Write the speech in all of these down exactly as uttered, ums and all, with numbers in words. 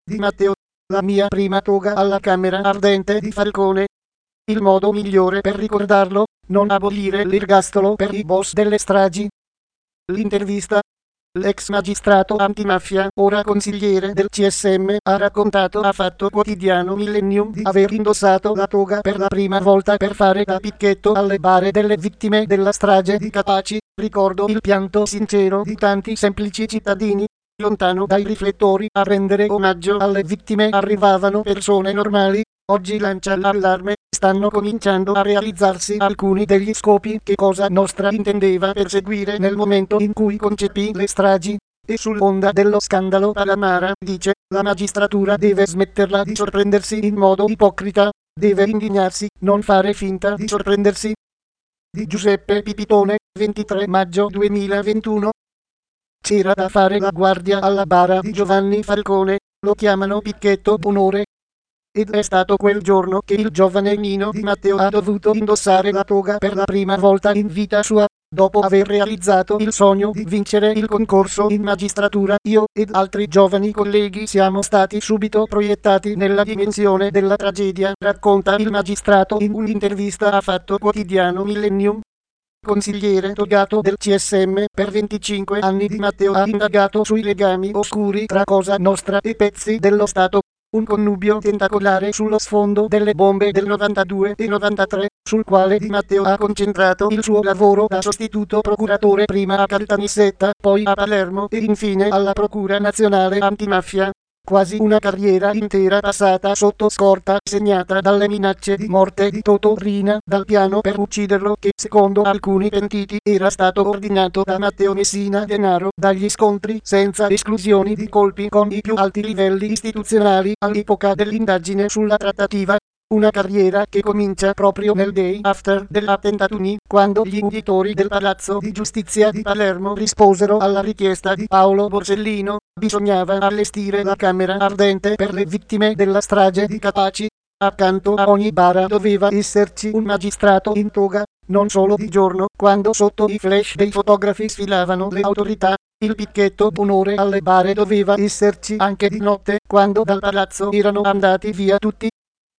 di Matteo. La mia prima toga alla camera ardente di Falcone. Il modo migliore per ricordarlo, non abolire l'ergastolo per i boss delle stragi. L'intervista. L'ex magistrato antimafia, ora consigliere del C S M, ha raccontato a Fatto Quotidiano Millennium di aver indossato la toga per la prima volta per fare da picchetto alle bare delle vittime della strage di Capaci. Ricordo il pianto sincero di tanti semplici cittadini. Lontano dai riflettori a rendere omaggio alle vittime arrivavano persone normali. Oggi lancia l'allarme, stanno cominciando a realizzarsi alcuni degli scopi che Cosa Nostra intendeva perseguire nel momento in cui concepì le stragi. E sull'onda dello scandalo Palamara, dice, la magistratura deve smetterla di sorprendersi in modo ipocrita, deve indignarsi, non fare finta di sorprendersi. Di Giuseppe Pipitone, ventitré maggio duemilaventuno. C'era da fare la guardia alla bara di Giovanni Falcone, lo chiamano picchetto d'onore. Ed è stato quel giorno che il giovane Nino Di Matteo ha dovuto indossare la toga per la prima volta in vita sua, dopo aver realizzato il sogno di vincere il concorso in magistratura. Io ed altri giovani colleghi siamo stati subito proiettati nella dimensione della tragedia, racconta il magistrato in un'intervista a Fatto Quotidiano Millennium. Consigliere togato del C S M per venticinque anni, Di Matteo ha indagato sui legami oscuri tra Cosa Nostra e pezzi dello Stato. Un connubio tentacolare sullo sfondo delle bombe del novantadue e novantatré, sul quale Di Matteo ha concentrato il suo lavoro da sostituto procuratore prima a Caltanissetta, poi a Palermo e infine alla Procura Nazionale Antimafia. Quasi una carriera intera passata sotto scorta, segnata dalle minacce di morte di Totò Riina, dal piano per ucciderlo che, secondo alcuni pentiti, era stato ordinato da Matteo Messina Denaro, dagli scontri senza esclusioni di colpi con i più alti livelli istituzionali all'epoca dell'indagine sulla trattativa. Una carriera che comincia proprio nel day after dell'attentatuni, quando gli uditori del Palazzo di Giustizia di Palermo risposero alla richiesta di Paolo Borsellino. Bisognava allestire la camera ardente per le vittime della strage di Capaci. Accanto a ogni bara doveva esserci un magistrato in toga, non solo di giorno, quando sotto i flash dei fotografi sfilavano le autorità. Il picchetto d'onore alle bare doveva esserci anche di notte, quando dal palazzo erano andati via tutti.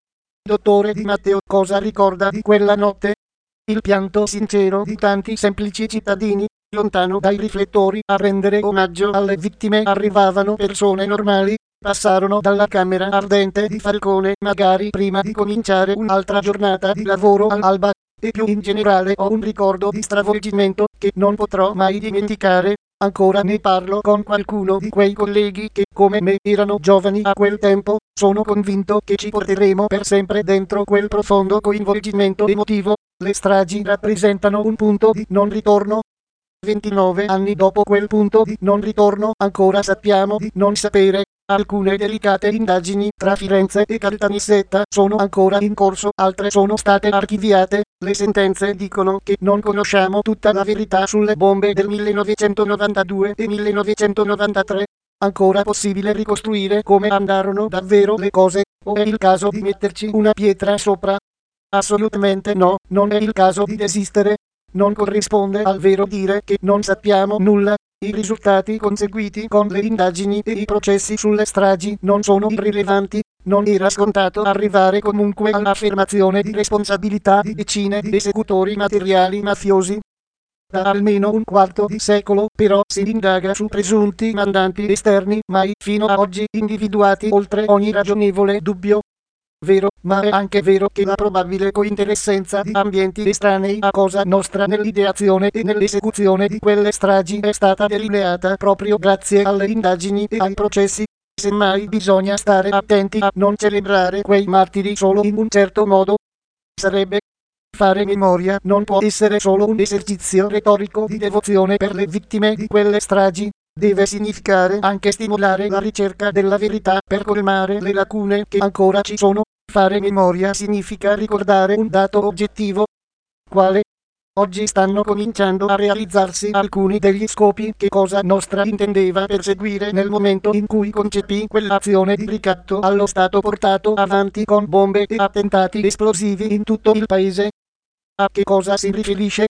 Dottore Di Matteo, cosa ricorda di quella notte? Il pianto sincero di tanti semplici cittadini. Lontano dai riflettori a rendere omaggio alle vittime arrivavano persone normali. Passarono dalla camera ardente di Falcone, magari prima di cominciare un'altra giornata di lavoro all'alba. E più in generale ho un ricordo di stravolgimento che non potrò mai dimenticare. Ancora ne parlo con qualcuno di quei colleghi che, come me, erano giovani a quel tempo. Sono convinto che ci porteremo per sempre dentro quel profondo coinvolgimento emotivo. Le stragi rappresentano un punto di non ritorno. ventinove anni dopo quel punto di non ritorno, ancora sappiamo di non sapere. Alcune delicate indagini tra Firenze e Caltanissetta sono ancora in corso, altre sono state archiviate. Le sentenze dicono che non conosciamo tutta la verità sulle bombe del millenovecentonovantadue e millenovecentonovantatré. Ancora possibile ricostruire come andarono davvero le cose, o è il caso di metterci una pietra sopra? Assolutamente no, non è il caso di desistere. Non corrisponde al vero dire che non sappiamo nulla. I risultati conseguiti con le indagini e i processi sulle stragi non sono irrilevanti. Non era scontato arrivare comunque all'affermazione di responsabilità di decine di esecutori materiali mafiosi. Da almeno un quarto di secolo, però, si indaga su presunti mandanti esterni, mai fino a oggi individuati oltre ogni ragionevole dubbio. Vero, ma è anche vero che la probabile cointeressenza di ambienti estranei a Cosa Nostra nell'ideazione e nell'esecuzione di quelle stragi è stata delineata proprio grazie alle indagini e ai processi. Semmai bisogna stare attenti a non celebrare quei martiri solo in un certo modo. Sarebbe fare memoria non può essere solo un esercizio retorico di devozione per le vittime di quelle stragi. Deve significare anche stimolare la ricerca della verità per colmare le lacune che ancora ci sono. Fare memoria significa ricordare un dato oggettivo. Quale? Oggi stanno cominciando a realizzarsi alcuni degli scopi che Cosa Nostra intendeva perseguire nel momento in cui concepì quell'azione di ricatto allo Stato portato avanti con bombe e attentati esplosivi in tutto il paese. A che cosa si riferisce?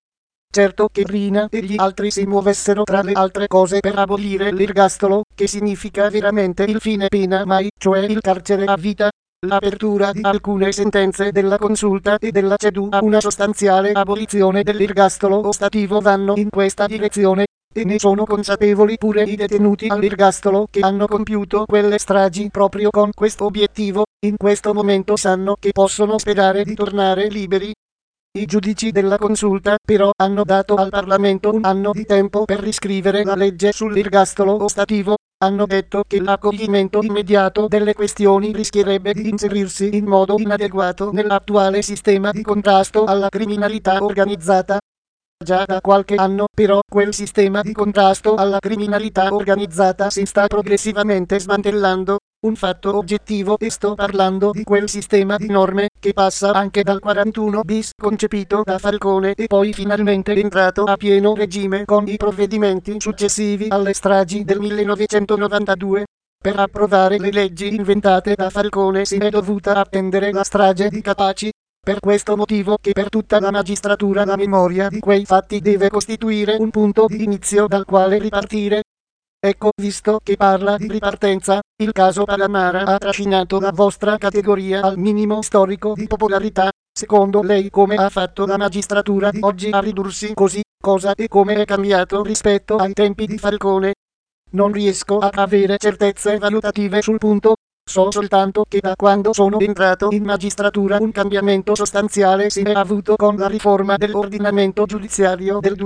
Certo che Rina e gli altri si muovessero tra le altre cose per abolire l'ergastolo, che significa veramente il fine pena mai, cioè il carcere a vita. L'apertura di alcune sentenze della Consulta e della C E D U a una sostanziale abolizione dell'ergastolo ostativo vanno in questa direzione, e ne sono consapevoli pure i detenuti all'ergastolo che hanno compiuto quelle stragi proprio con questo obiettivo. In questo momento sanno che possono sperare di tornare liberi. I giudici della Consulta, però, hanno dato al Parlamento un anno di tempo per riscrivere la legge sull'ergastolo ostativo. Hanno detto che l'accoglimento immediato delle questioni rischierebbe di inserirsi in modo inadeguato nell'attuale sistema di contrasto alla criminalità organizzata. Già da qualche anno, però, quel sistema di contrasto alla criminalità organizzata si sta progressivamente smantellando. Un fatto oggettivo, e sto parlando di quel sistema di norme che passa anche dal quarantuno bis concepito da Falcone e poi finalmente entrato a pieno regime con i provvedimenti successivi alle stragi del millenovecentonovantadue. Per approvare le leggi inventate da Falcone si è dovuta attendere la strage di Capaci. Per questo motivo che per tutta la magistratura la memoria di quei fatti deve costituire un punto di inizio dal quale ripartire. Ecco, visto che parla di ripartenza, il caso Palamara ha trascinato la vostra categoria al minimo storico di popolarità. Secondo lei come ha fatto la magistratura di oggi a ridursi così? Cosa e come è cambiato rispetto ai tempi di Falcone? Non riesco a avere certezze valutative sul punto. So soltanto che da quando sono entrato in magistratura un cambiamento sostanziale si è avuto con la riforma dell'ordinamento giudiziario del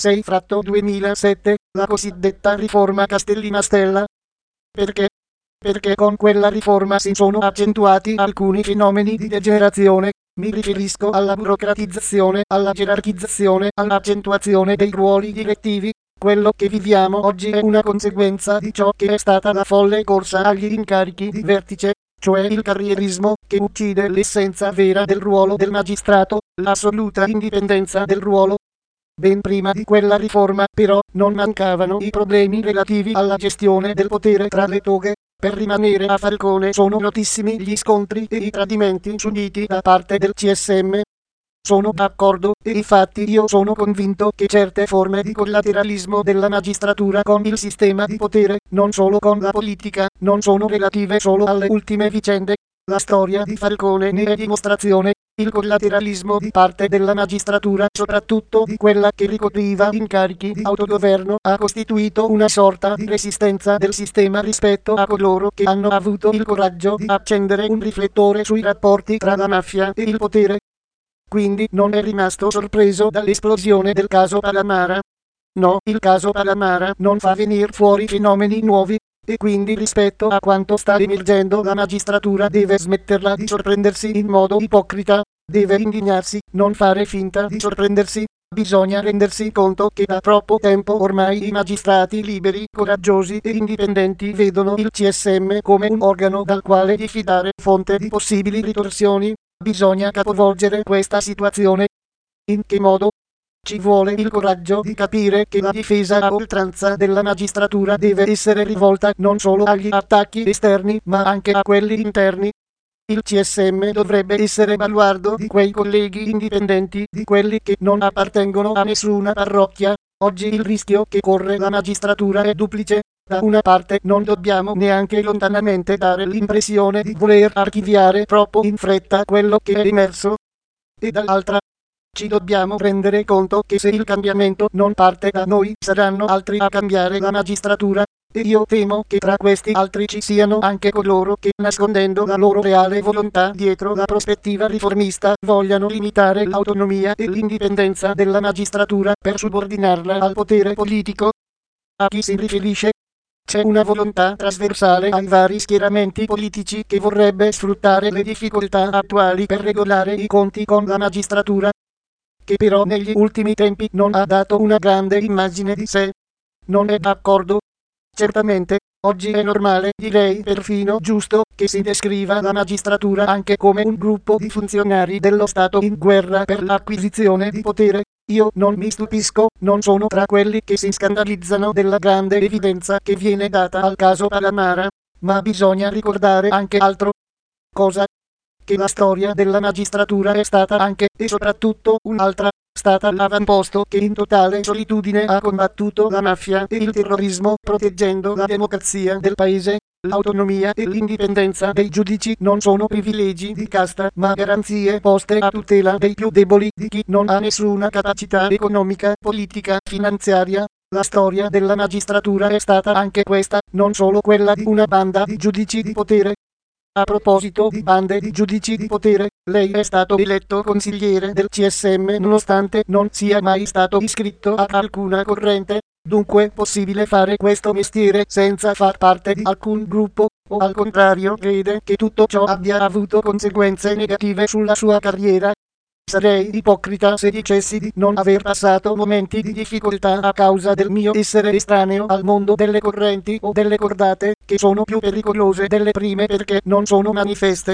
duemilasei-duemilasette, la cosiddetta riforma Castelli-Mastella. Perché? Perché con quella riforma si sono accentuati alcuni fenomeni di degenerazione. Mi riferisco alla burocratizzazione, alla gerarchizzazione, all'accentuazione dei ruoli direttivi. Quello che viviamo oggi è una conseguenza di ciò che è stata la folle corsa agli incarichi di vertice, cioè il carrierismo, che uccide l'essenza vera del ruolo del magistrato, l'assoluta indipendenza del ruolo. Ben prima di quella riforma, però, non mancavano i problemi relativi alla gestione del potere tra le toghe. Per rimanere a Falcone sono notissimi gli scontri e i tradimenti subiti da parte del C S M. Sono d'accordo, e infatti io sono convinto che certe forme di collateralismo della magistratura con il sistema di potere, non solo con la politica, non sono relative solo alle ultime vicende. La storia di Falcone ne è dimostrazione. Il collateralismo di parte della magistratura, soprattutto di quella che ricopriva incarichi di autogoverno, ha costituito una sorta di resistenza del sistema rispetto a coloro che hanno avuto il coraggio di accendere un riflettore sui rapporti tra la mafia e il potere. Quindi non è rimasto sorpreso dall'esplosione del caso Palamara. No, il caso Palamara non fa venire fuori fenomeni nuovi, e quindi rispetto a quanto sta emergendo la magistratura deve smetterla di sorprendersi in modo ipocrita, deve indignarsi, non fare finta di sorprendersi. Bisogna rendersi conto che da troppo tempo ormai i magistrati liberi, coraggiosi e indipendenti vedono il C S M come un organo dal quale diffidare, fonte di possibili ritorsioni. Bisogna capovolgere questa situazione. In che modo? Ci vuole il coraggio di capire che la difesa a oltranza della magistratura deve essere rivolta non solo agli attacchi esterni ma anche a quelli interni. Il C S M dovrebbe essere baluardo di quei colleghi indipendenti, di quelli che non appartengono a nessuna parrocchia. Oggi il rischio che corre la magistratura è duplice. Da una parte non dobbiamo neanche lontanamente dare l'impressione di voler archiviare troppo in fretta quello che è emerso, e dall'altra ci dobbiamo rendere conto che se il cambiamento non parte da noi saranno altri a cambiare la magistratura, e io temo che tra questi altri ci siano anche coloro che, nascondendo la loro reale volontà dietro la prospettiva riformista, vogliano limitare l'autonomia e l'indipendenza della magistratura per subordinarla al potere politico. A chi si riferisce? C'è una volontà trasversale ai vari schieramenti politici che vorrebbe sfruttare le difficoltà attuali per regolare i conti con la magistratura, che però negli ultimi tempi non ha dato una grande immagine di sé. Non è d'accordo? Certamente, oggi è normale, direi perfino giusto, che si descriva la magistratura anche come un gruppo di funzionari dello Stato in guerra per l'acquisizione di potere. Io non mi stupisco, non sono tra quelli che si scandalizzano della grande evidenza che viene data al caso Palamara, ma bisogna ricordare anche altro. Cosa? Che la storia della magistratura è stata anche e soprattutto un'altra. stata l'avamposto che in totale solitudine ha combattuto la mafia e il terrorismo, proteggendo la democrazia del paese. L'autonomia e l'indipendenza dei giudici non sono privilegi di casta, ma garanzie poste a tutela dei più deboli, di chi non ha nessuna capacità economica, politica, finanziaria. La storia della magistratura è stata anche questa, non solo quella di una banda di giudici di potere. A proposito di bande di giudici di potere, lei è stato eletto consigliere del C S M nonostante non sia mai stato iscritto ad alcuna corrente. Dunque possibile fare questo mestiere senza far parte di alcun gruppo, o al contrario crede che tutto ciò abbia avuto conseguenze negative sulla sua carriera? Sarei ipocrita se dicessi di non aver passato momenti di difficoltà a causa del mio essere estraneo al mondo delle correnti o delle cordate, che sono più pericolose delle prime perché non sono manifeste.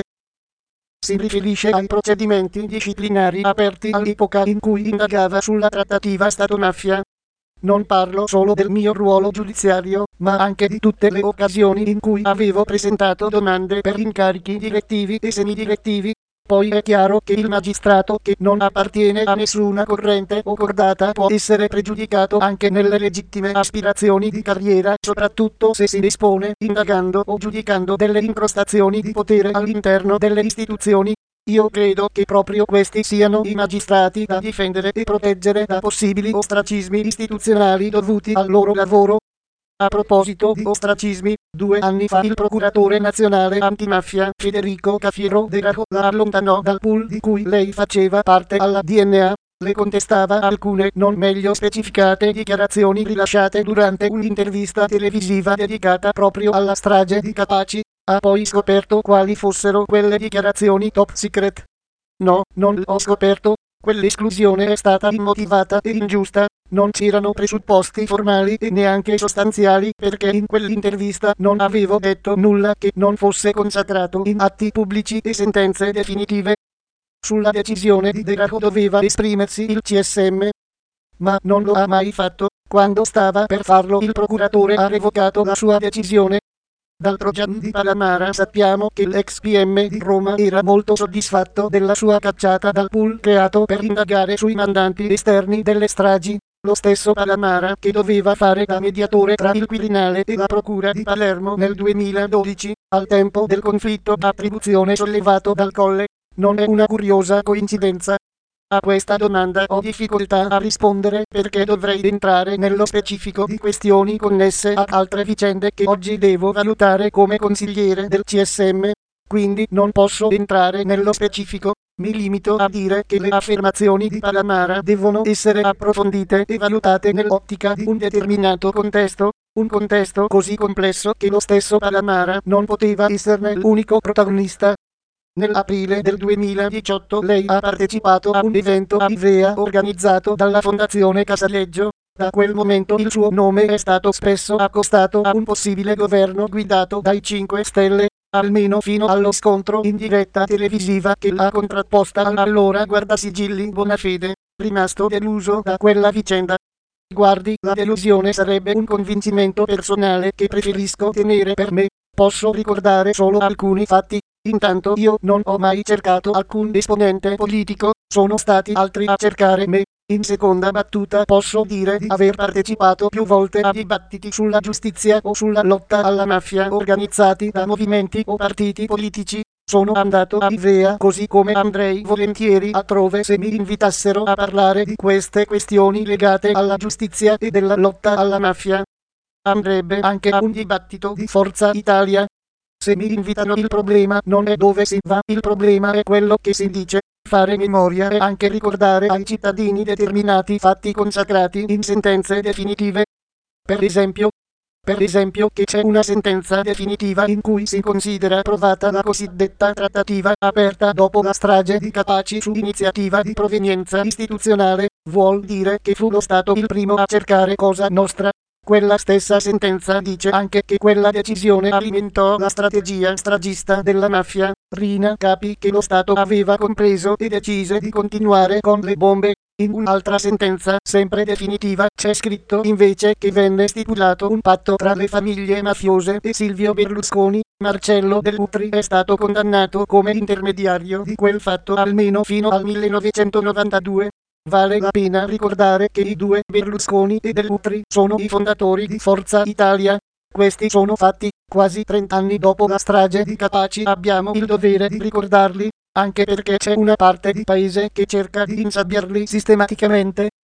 Si riferisce ai procedimenti disciplinari aperti all'epoca in cui indagava sulla trattativa Stato-mafia. Non parlo solo del mio ruolo giudiziario, ma anche di tutte le occasioni in cui avevo presentato domande per incarichi direttivi e semidirettivi. Poi è chiaro che il magistrato che non appartiene a nessuna corrente o cordata può essere pregiudicato anche nelle legittime aspirazioni di carriera, soprattutto se si dispone, indagando o giudicando delle incrostazioni di potere all'interno delle istituzioni. Io credo che proprio questi siano i magistrati da difendere e proteggere da possibili ostracismi istituzionali dovuti al loro lavoro. A proposito di ostracismi, due anni fa il procuratore nazionale antimafia Federico Cafiero De Raho la allontanò dal pool di cui lei faceva parte alla D N A. Le contestava alcune non meglio specificate dichiarazioni rilasciate durante un'intervista televisiva dedicata proprio alla strage di Capaci. Ha poi scoperto quali fossero quelle dichiarazioni top secret. No, non l'ho scoperto. Quell'esclusione è stata immotivata e ingiusta. Non c'erano presupposti formali e neanche sostanziali perché in quell'intervista non avevo detto nulla che non fosse consacrato in atti pubblici e sentenze definitive. Sulla decisione di De Raho doveva esprimersi il C S M, ma non lo ha mai fatto. Quando stava per farlo il procuratore ha revocato la sua decisione. Dal Trojan di Palamara sappiamo che l'ex P M di Roma era molto soddisfatto della sua cacciata dal pool creato per indagare sui mandanti esterni delle stragi. Lo stesso Palamara che doveva fare da mediatore tra il Quirinale e la Procura di Palermo nel duemiladodici, al tempo del conflitto d'attribuzione sollevato dal Colle. Non è una curiosa coincidenza? A questa domanda ho difficoltà a rispondere perché dovrei entrare nello specifico di questioni connesse ad altre vicende che oggi devo valutare come consigliere del C S M. Quindi non posso entrare nello specifico. Mi limito a dire che le affermazioni di Palamara devono essere approfondite e valutate nell'ottica di un determinato contesto, un contesto così complesso che lo stesso Palamara non poteva esserne l'unico protagonista. Nell'aprile del duemiladiciotto lei ha partecipato a un evento a Ivrea organizzato dalla Fondazione Casaleggio. Da quel momento il suo nome è stato spesso accostato a un possibile governo guidato dai cinque Stelle, almeno fino allo scontro in diretta televisiva che l'ha contrapposta all'allora guardasigilli Bonafede, rimasto deluso da quella vicenda. Guardi, la delusione sarebbe un convincimento personale che preferisco tenere per me. Posso ricordare solo alcuni fatti. Intanto io non ho mai cercato alcun esponente politico, sono stati altri a cercare me. In seconda battuta posso dire di aver partecipato più volte a dibattiti sulla giustizia o sulla lotta alla mafia organizzati da movimenti o partiti politici. Sono andato a Ivrea così come andrei volentieri altrove se mi invitassero a parlare di queste questioni legate alla giustizia e della lotta alla mafia. Andrebbe anche a un dibattito di Forza Italia. Se mi invitano il problema non è dove si va, il problema è quello che si dice. Fare memoria e anche ricordare ai cittadini determinati fatti consacrati in sentenze definitive. Per esempio, per esempio che c'è una sentenza definitiva in cui si considera provata la cosiddetta trattativa aperta dopo la strage di Capaci su iniziativa di provenienza istituzionale, vuol dire che fu lo Stato il primo a cercare Cosa Nostra. Quella stessa sentenza dice anche che quella decisione alimentò la strategia stragista della mafia. Rina capì che lo Stato aveva compreso e decise di continuare con le bombe. In un'altra sentenza, sempre definitiva, c'è scritto invece che venne stipulato un patto tra le famiglie mafiose e Silvio Berlusconi. Marcello Dell'Utri è stato condannato come intermediario di quel fatto almeno fino al millenovecentonovantadue. Vale la pena ricordare che i due Berlusconi e Dell'Utri sono i fondatori di Forza Italia. Questi sono fatti, quasi trent'anni dopo la strage di Capaci abbiamo il dovere di ricordarli, anche perché c'è una parte di paese che cerca di insabbiarli sistematicamente.